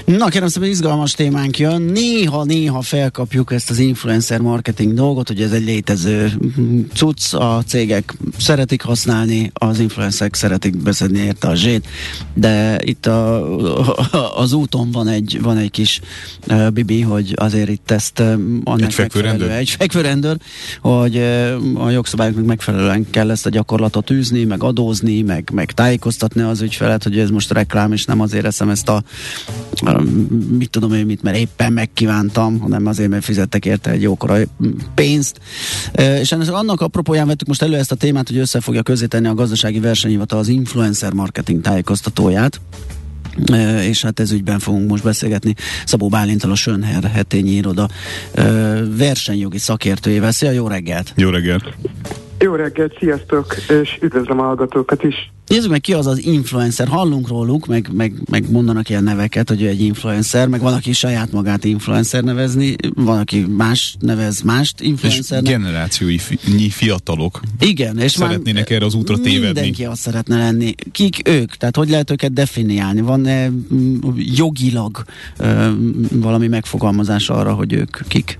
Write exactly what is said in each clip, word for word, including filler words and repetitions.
Na kérem szépen, izgalmas témánk jön. Néha-néha felkapjuk ezt az influencer marketing dolgot, hogy ez egy létező cucc, a cégek szeretik használni, az influencerek szeretik beszedni érte a zsét, de itt a, a, az úton van egy, van egy kis uh, bibi, hogy azért itt ezt uh, annak egy fekvőrendőr? Egy fekvőrendőr, hogy uh, a jogszabályoknak megfelelően kell ezt a gyakorlatot űzni, meg adózni, meg, meg tájékoztatni az ügyfelet, hogy ez most reklám, és nem azért eszem ezt a mit tudom én mit, mert éppen megkívántam, hanem azért, mert fizettek érte egy jókora pénzt. E, és ennek annak apropóján vettük most elő ezt a témát, hogy össze fogja közzétenni a Gazdasági Versenyhivatal az influencer marketing tájékoztatóját, e, és hát ez ügyben fogunk most beszélgetni Szabó Bálinttal, a Schönherr hetényi iroda e, versenyjogi szakértőjével. Szia, jó reggelt! Jó reggelt! Jó reggelt, sziasztok, és üdvözlöm a hallgatókat is! Nézzük meg, ki az az influencer. Hallunk róluk, meg, meg, meg mondanak ilyen neveket, hogy ő egy influencer, meg van, aki saját magát influencer nevezni, van, aki más nevez mást influencernek. És generációi fi- fiatalok igen, és szeretnének erre az útra tévedni. Mindenki azt szeretne lenni. Kik ők? Tehát hogy lehet őket definiálni? Van-e jogilag ö, valami megfogalmazás arra, hogy ők kik?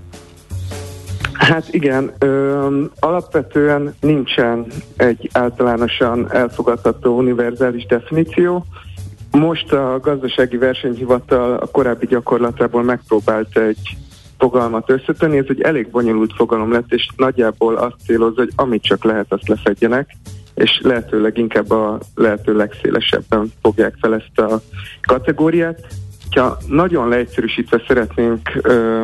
Hát igen, ö, alapvetően nincsen egy általánosan elfogadható univerzális definíció. Most a Gazdasági Versenyhivatal a korábbi gyakorlatából megpróbált egy fogalmat összetenni, ez egy elég bonyolult fogalom lett, és nagyjából azt célozza, hogy amit csak lehet, azt lefedjenek, és lehetőleg inkább a lehető legszélesebben fogják fel ezt a kategóriát. Ha nagyon leegyszerűsítve szeretnénk ö,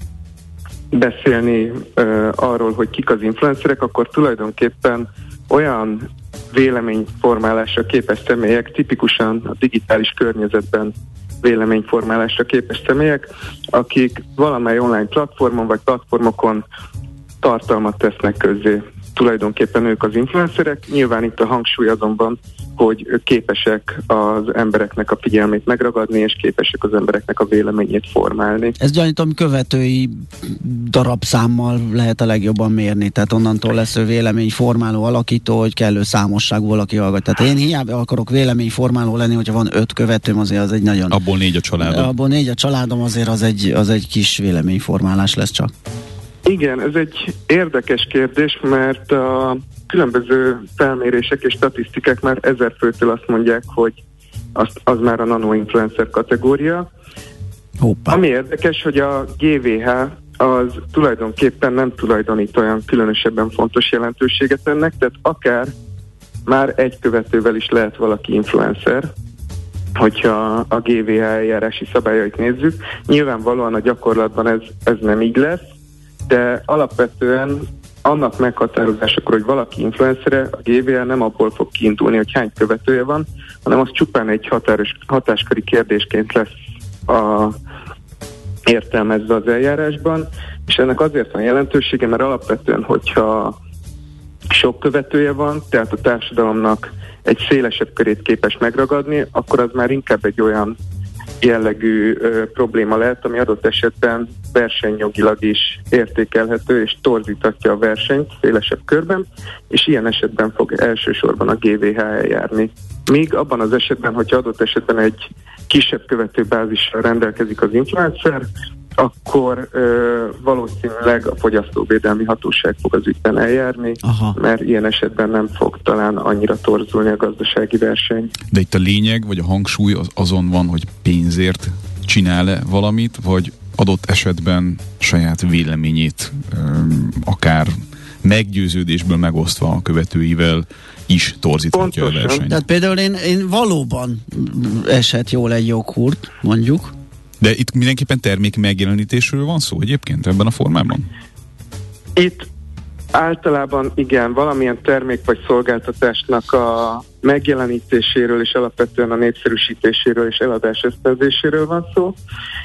beszélni uh, arról, hogy kik az influencerek, akkor tulajdonképpen olyan véleményformálásra képes személyek, tipikusan a digitális környezetben véleményformálásra képes személyek, akik valamely online platformon vagy platformokon tartalmat tesznek közzé. Tulajdonképpen ők az influencerek, nyilván itt a hangsúly azonban, hogy ők képesek az embereknek a figyelmét megragadni, és képesek az embereknek a véleményét formálni. Ez gyanítom követői darabszámmal lehet a legjobban mérni, tehát onnantól lesz ő véleményformáló, alakító, hogy kellő számosságú valaki hallgat. Tehát én hiába akarok véleményformáló lenni, hogyha van öt követőm, azért az egy nagyon... Abból négy a családom. Abból négy a családom, azért az egy, az egy kis véleményformálás lesz csak. Igen, ez egy érdekes kérdés, mert a különböző felmérések és statisztikák már ezer főtől azt mondják, hogy az, az már a nano-influencer kategória. Hoppá. Ami érdekes, hogy a gé vé há az tulajdonképpen nem tulajdonít olyan különösebben fontos jelentőséget ennek, tehát akár már egy követővel is lehet valaki influencer, hogyha a gé vé há eljárási szabályait nézzük. Nyilvánvalóan a gyakorlatban ez, ez nem így lesz, de alapvetően annak meghatározásakor, hogy valaki influencere, a gé vé há nem abból fog kiindulni, hogy hány követője van, hanem az csupán egy határos, hatásköri kérdésként lesz a, értelmezve az eljárásban, és ennek azért van jelentősége, mert alapvetően, hogyha sok követője van, tehát a társadalomnak egy szélesebb körét képes megragadni, akkor az már inkább egy olyan jellegű ö, probléma lehet, ami adott esetben versenyjogilag is értékelhető, és torzítatja a versenyt szélesebb körben, és ilyen esetben fog elsősorban a gé vé há eljárni. Míg abban az esetben, hogyha adott esetben egy kisebb követőbázissal rendelkezik az influencer, akkor ö, valószínűleg a fogyasztóvédelmi hatóság fog az ügyben eljárni, aha, mert ilyen esetben nem fog talán annyira torzulni a gazdasági verseny. De itt a lényeg, vagy a hangsúly az azon van, hogy pénzért csinál-e valamit, vagy adott esetben saját véleményét ö, akár meggyőződésből megosztva a követőivel is torzíthatja a versenyt. Tehát például én, én valóban esett jól egy joghurt, mondjuk. De itt mindenképpen termék megjelenítésről van szó egyébként ebben a formában? Itt általában igen, valamilyen termék vagy szolgáltatásnak a megjelenítéséről és alapvetően a népszerűsítéséről és eladás ösztönzéséről van szó,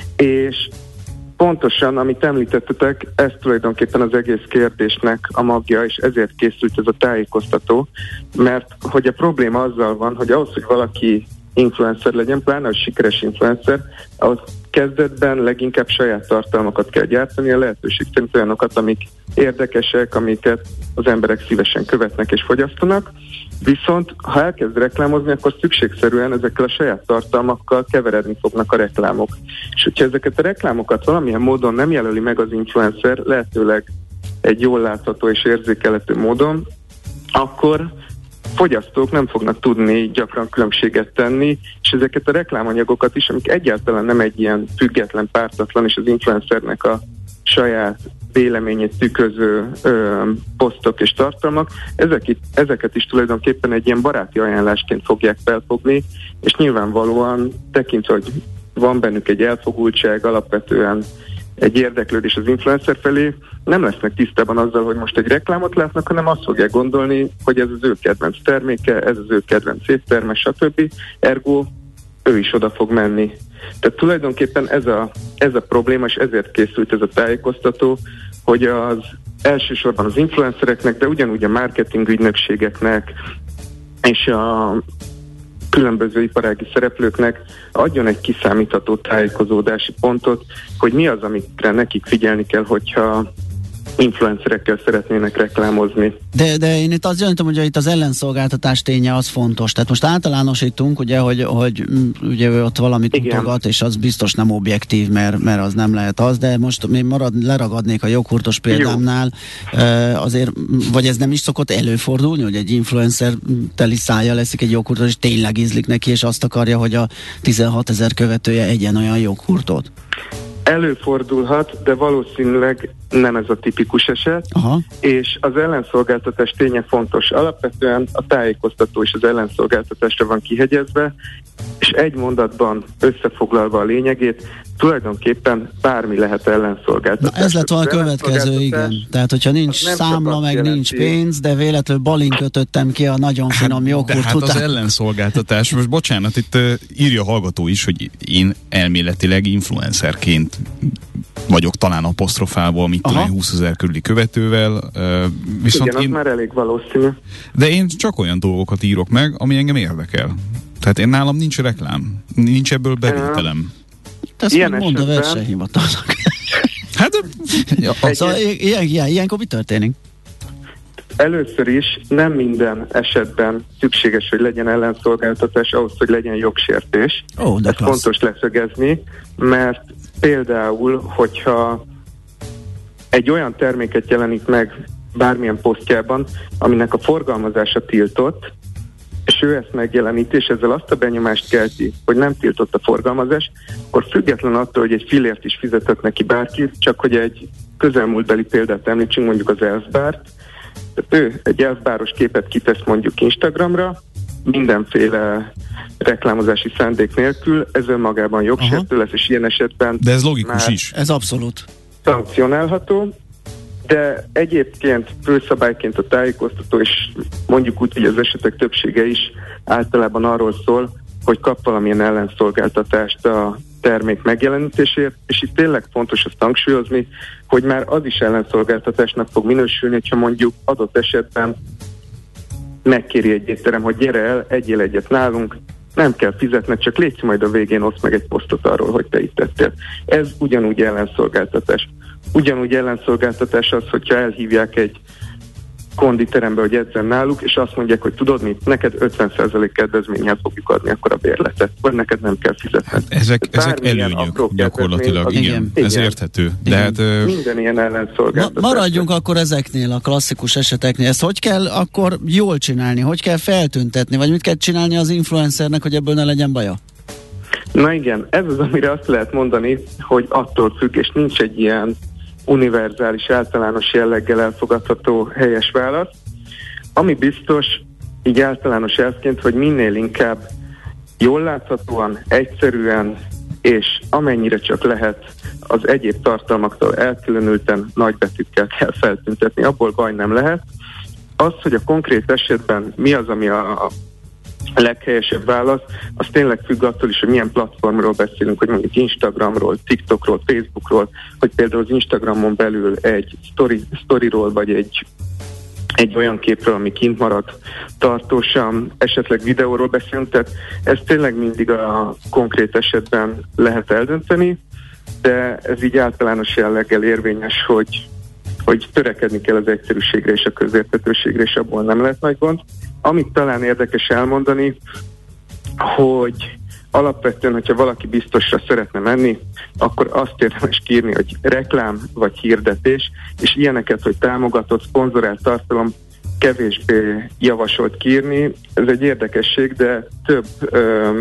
és pontosan, amit említettetek, ez tulajdonképpen az egész kérdésnek a magja, és ezért készült ez a tájékoztató, mert hogy a probléma azzal van, hogy ahhoz, hogy valaki influencer legyen, pláne, hogy sikeres influencer, ahhoz kezdetben leginkább saját tartalmakat kell gyártani, a lehetőség szerint olyanokat, amik érdekesek, amiket az emberek szívesen követnek és fogyasztanak. Viszont, ha elkezd reklámozni, akkor szükségszerűen ezekkel a saját tartalmakkal keveredni fognak a reklámok. És hogyha ezeket a reklámokat valamilyen módon nem jelöli meg az influencer, lehetőleg egy jól látható és érzékelhető módon, akkor fogyasztók nem fognak tudni gyakran különbséget tenni, és ezeket a reklámanyagokat is, amik egyáltalán nem egy ilyen független, pártatlan, és az influencernek a saját véleményét tükröző ö, posztok és tartalmak, ezek itt, ezeket is tulajdonképpen egy ilyen baráti ajánlásként fogják felfogni, és nyilvánvalóan tekintve, hogy van bennük egy elfogultság, alapvetően egy érdeklődés az influencer felé, nem lesznek tisztában azzal, hogy most egy reklámot látnak, hanem azt fogják gondolni, hogy ez az ő kedvenc terméke, ez az ő kedvenc étterme, stb. Ergo ő is oda fog menni. Tehát tulajdonképpen ez a, ez a probléma, és ezért készült ez a tájékoztató, hogy az elsősorban az influencereknek, de ugyanúgy a marketing ügynökségeknek és a különböző iparági szereplőknek adjon egy kiszámítható tájékozódási pontot, hogy mi az, amikre nekik figyelni kell, hogyha influencerekkel szeretnének reklámozni. De, de én itt azt gyanítom, hogy itt az ellenszolgáltatás ténye az fontos. Tehát most általánosítunk, ugye, hogy, hogy ugye ott valamit Igen. mutogat, és az biztos nem objektív, mert, mert az nem lehet az, de most még marad, leragadnék a joghurtos példámnál, Jó. azért, vagy ez nem is szokott előfordulni, hogy egy influencer teli szája leszik egy joghurtot, és tényleg ízlik neki, és azt akarja, hogy a tizenhatezer követője egyen olyan joghurtot. Előfordulhat, de valószínűleg nem ez a tipikus eset, Aha. és az ellenszolgáltatás ténye fontos. Alapvetően a tájékoztató és az ellenszolgáltatásra van kihegyezve, és egy mondatban összefoglalva a lényegét, tulajdonképpen bármi lehet ellenszolgáltatás. Na ez lett volna a következő, igen. Tehát, hogyha nincs számla, meg jelenti. Nincs pénz, de véletlenül balin kötöttem ki a nagyon finom hát, joghurt hát után. az ellenszolgáltatás, most bocsánat, itt uh, írja a hallgató is, hogy én elméletileg influencerként vagyok talán apostrofával, mit tudom, húszezer körüli követővel. Uh, viszont igen, én, az már elég valószínű. De én csak olyan dolgokat írok meg, ami engem érdekel. Tehát én nálam nincs reklám, nincs ebből bevételem. Ezt ilyen még mond a versenyhivatalnak. Hát, ja, szóval ilyen, ilyen, ilyenkor mi történik? Először is nem minden esetben szükséges, hogy legyen ellenszolgáltatás ahhoz, hogy legyen jogsértés. Ó, de Ez klassz. fontos leszögezni, mert például, hogyha egy olyan terméket jelenik meg bármilyen posztjában, aminek a forgalmazása tiltott, és ő ezt megjeleníti, és ezzel azt a benyomást kelti, hogy nem tiltott a forgalmazás, akkor független attól, hogy egy fillért is fizetett neki bárki, csak hogy egy közelmúltbeli példát említsünk, mondjuk az Elfbárt. Tehát ő egy elfbáros képet kitesz mondjuk Instagramra, mindenféle reklámozási szándék nélkül, ez önmagában jogsértő lesz, és ilyen esetben... De ez logikus is. Ez abszolút. Szankcionálható, de egyébként főszabályként a tájékoztató, és mondjuk úgy, hogy az esetek többsége is általában arról szól, hogy kap valamilyen ellenszolgáltatást a termék megjelenítésért, és itt tényleg fontos azt hangsúlyozni, hogy már az is ellenszolgáltatásnak fog minősülni, hogyha mondjuk adott esetben megkéri egy étterem, hogy gyere el, egyél egyet nálunk, nem kell fizetned, csak légy majd a végén oszd meg egy posztot arról, hogy te itt tettél. Ez ugyanúgy ellenszolgáltatás. Ugyanúgy ellenszolgáltatás az, hogyha elhívják egy konditerembe, hogy edzen náluk, és azt mondják, hogy tudod mit, neked ötven százalék kedvezménnyel fogjuk adni akkor a bérletet, vagy neked nem kell fizetned. Hát ezek, ezek előnyök gyakorlatilag, igen, igen, ez érthető. De hát, minden ilyen ellenszolgáltatás. Ma, maradjunk akkor ezeknél, a klasszikus eseteknél. Ezt hogy kell akkor jól csinálni? Hogy kell feltüntetni? Vagy mit kell csinálni az influencernek, hogy ebből ne legyen baja? Na igen, ez az, amire azt lehet mondani, hogy attól függ, és nincs egy ilyen univerzális, általános jelleggel elfogadható helyes válasz. Ami biztos, így általános elvként, hogy minél inkább jól láthatóan, egyszerűen, és amennyire csak lehet az egyéb tartalmaktól elkülönülten nagybetűkkel kell feltüntetni, abból baj nem lehet. Az, hogy a konkrét esetben mi az, ami a, a leghelyesebb válasz, az tényleg függ attól is, hogy milyen platformról beszélünk, hogy mondjuk Instagramról, TikTokról, Facebookról, hogy például az Instagramon belül egy story, storyról vagy egy egy olyan képről, ami kint marad tartósan, esetleg videóról beszélünk, tehát ezt tényleg mindig a konkrét esetben lehet eldönteni, de ez így általános jelleggel érvényes, hogy, hogy törekedni kell az egyszerűségre és a közérthetőségre, és abból nem lehet nagy gond. Amit talán érdekes elmondani, hogy alapvetően, hogyha valaki biztosra szeretne menni, akkor azt érdemes kiírni, hogy reklám vagy hirdetés, és ilyeneket, hogy támogatott, szponzorált tartalom kevésbé javasolt kiírni. Ez egy érdekesség, de több ö,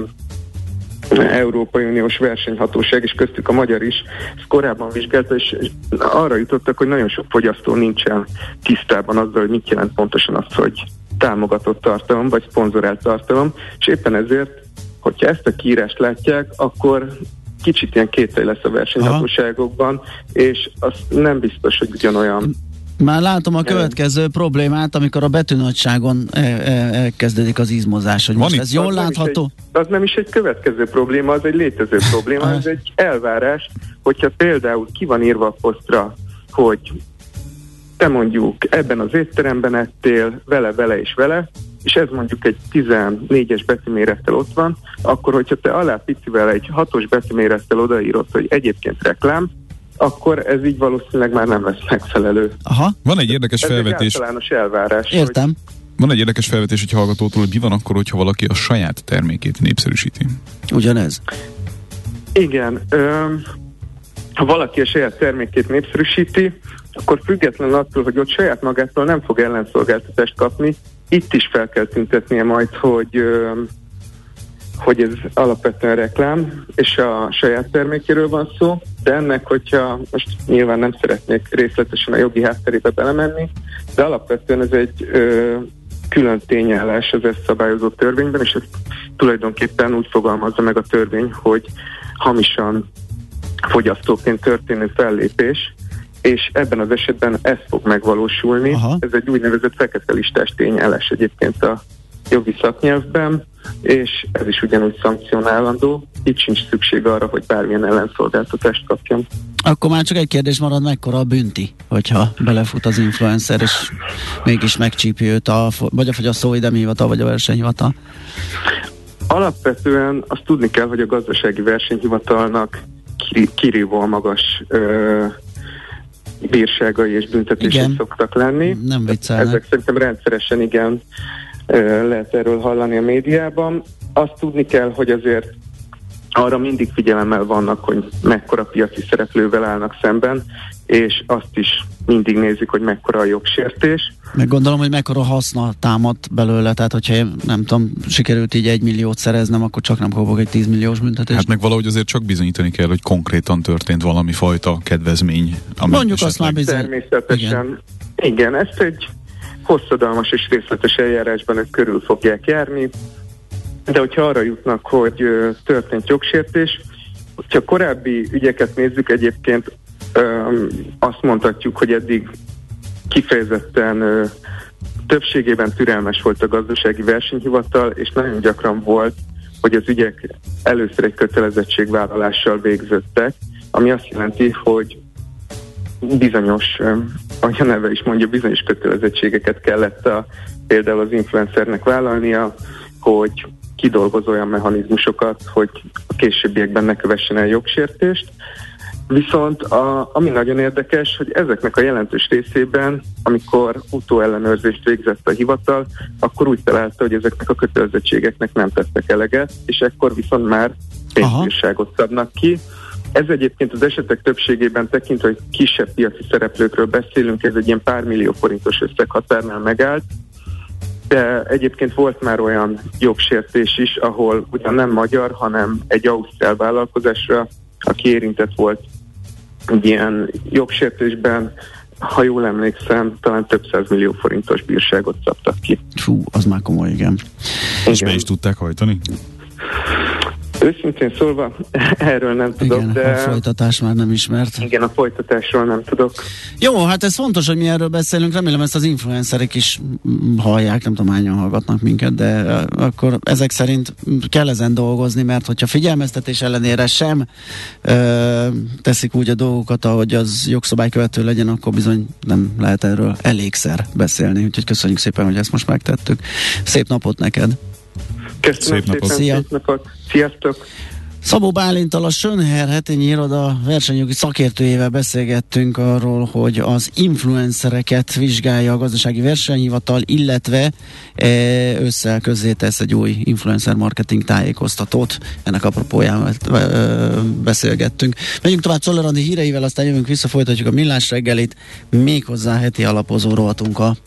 Európai Uniós versenyhatóság, és köztük a magyar is, ezt korábban vizsgálta, és arra jutottak, hogy nagyon sok fogyasztó nincsen tisztában azzal, hogy mit jelent pontosan az, hogy támogatott tartalom, vagy szponzorált tartalom, és éppen ezért, hogyha ezt a kiírást látják, akkor kicsit ilyen kételj lesz a versenyhatóságokban, aha, és az nem biztos, hogy ugyanolyan. Már látom a következő problémát, amikor a betűnagyságon elkezdődik az izmozás, hogy most ez jól látható? Egy, az nem is egy következő probléma, az egy létező probléma, ez egy elvárás, hogyha például ki van írva a posztra, hogy te mondjuk ebben az étteremben ettél, vele, vele és vele, és ez mondjuk egy tizennégyes betűmérettel ott van, akkor hogyha te alá picivel egy hatos betűmérettel odaírod, hogy egyébként reklám, akkor ez így valószínűleg már nem lesz megfelelő. Aha. Van egy érdekes ez felvetés. Ez egy általános elvárás. Értem. Hogy... Van egy érdekes felvetés egy hallgatótól, hogy mi van akkor, hogyha valaki a saját termékét népszerűsíti. Ugyanez. Igen. Öm, ha valaki a saját termékét népszerűsíti, akkor függetlenül attól, hogy ott saját magától nem fog ellenszolgáltatást kapni, itt is fel kell tüntetnie majd, hogy, öm, hogy ez alapvetően reklám, és a saját termékéről van szó, de ennek, hogyha most nyilván nem szeretnék részletesen a jogi hátterébe belemenni, de alapvetően ez egy ö, külön tényállás az ezt szabályozó törvényben, és ez tulajdonképpen úgy fogalmazza meg a törvény, hogy hamisan fogyasztóként történő fellépés, és ebben az esetben ez fog megvalósulni. Aha. Ez egy úgynevezett fekete listás tényállás egyébként a jogi szaknyelvben, és ez is ugyanúgy szankcionálandó. Itt sincs szükség arra, hogy bármilyen ellenszolgáltatást kapjon. Akkor már csak egy kérdés marad, mekkora a bünti, hogyha belefut az influencer, és mégis megcsípi őt a, vagy a fogyasztóvédelmi hivatal, vagy a versenyhivatal? Alapvetően azt tudni kell, hogy a gazdasági versenyhivatalnak kirívóan magas ö, bírságai és büntetések szoktak lenni. Nem viccelnek. Ezek szerintem rendszeresen igen lehet erről hallani a médiában. Azt tudni kell, hogy azért arra mindig figyelemmel vannak, hogy mekkora piaci szereplővel állnak szemben, és azt is mindig nézik, hogy mekkora a jogsértés. Meg gondolom, hogy mekkora haszna támad belőle, tehát hogyha én, nem tudom, sikerült így egy milliót szereznem, akkor csak nem kapok egy tízmilliós büntetést. Hát meg valahogy azért csak bizonyítani kell, hogy konkrétan történt valami fajta kedvezmény. Mondjuk azt már bizony. Természetesen. Igen. Igen, ezt egy hosszadalmas és részletes eljárásban ők körül fogják járni, de hogyha arra jutnak, hogy ö, történt jogsértés, hogyha korábbi ügyeket nézzük, egyébként ö, azt mondhatjuk, hogy eddig kifejezetten ö, többségében türelmes volt a gazdasági versenyhivatal, és nagyon gyakran volt, hogy az ügyek először egy kötelezettségvállalással végződtek, ami azt jelenti, hogy bizonyos, ahogy a neve is mondja, bizonyos kötelezettségeket kellett a, például az influencernek vállalnia, hogy kidolgoz olyan mechanizmusokat, hogy a későbbiekben ne kövessen el jogsértést. Viszont a, ami nagyon érdekes, hogy ezeknek a jelentős részében, amikor utóellenőrzést végzett a hivatal, akkor úgy találta, hogy ezeknek a kötelezettségeknek nem tettek eleget, és ekkor viszont már pénzbírságot szabnak ki. Ez egyébként az esetek többségében tekintve, hogy kisebb piaci szereplőkről beszélünk, ez egy ilyen pár millió forintos összeghatárnál megállt, de egyébként volt már olyan jogsértés is, ahol ugyan nem magyar, hanem egy ausztrál vállalkozásra, aki érintett volt egy ilyen jogsértésben, ha jól emlékszem, talán több százmillió forintos bírságot szabtak ki. Fú, az már komoly, igen. És be is tudták hajtani? Őszintén szólva, erről nem tudok, igen, de... a folytatás már nem ismert. Igen, a folytatásról nem tudok. Jó, hát ez fontos, hogy mi erről beszélünk, remélem ezt az influencerek is hallják, nem tudom hányan hallgatnak minket, de akkor ezek szerint kell ezen dolgozni, mert hogyha figyelmeztetés ellenére sem ö, teszik úgy a dolgokat, ahogy az jogszabálykövető legyen, akkor bizony nem lehet erről elégszer beszélni, úgyhogy köszönjük szépen, hogy ezt most megtettük. Szép napot neked! Köszönöm Szép napot. szépen, Szia. szép napot! Sziasztok! Szabó Bálinttal, a Schönherr Hetényi Iroda versenyjogi szakértőjével beszélgettünk arról, hogy az influencereket vizsgálja a gazdasági versenyhivatal, illetve ősszel közzétesz egy új influencer marketing tájékoztatót. Ennek apropóján beszélgettünk. Megyünk tovább Czoller Andi híreivel, aztán jövünk vissza, folytatjuk a Millás reggelit, méghozzá heti alapozó rovatunkkal.